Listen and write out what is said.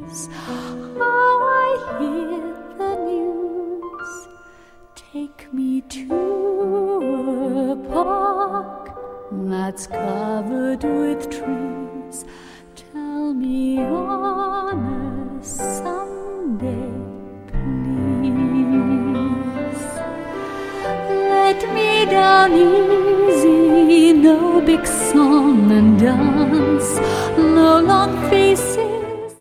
is how I hear the news. Take me to a park that's covered with trees. Tell me on a Sunday, please. Let me down easy, no big song and dance, no long face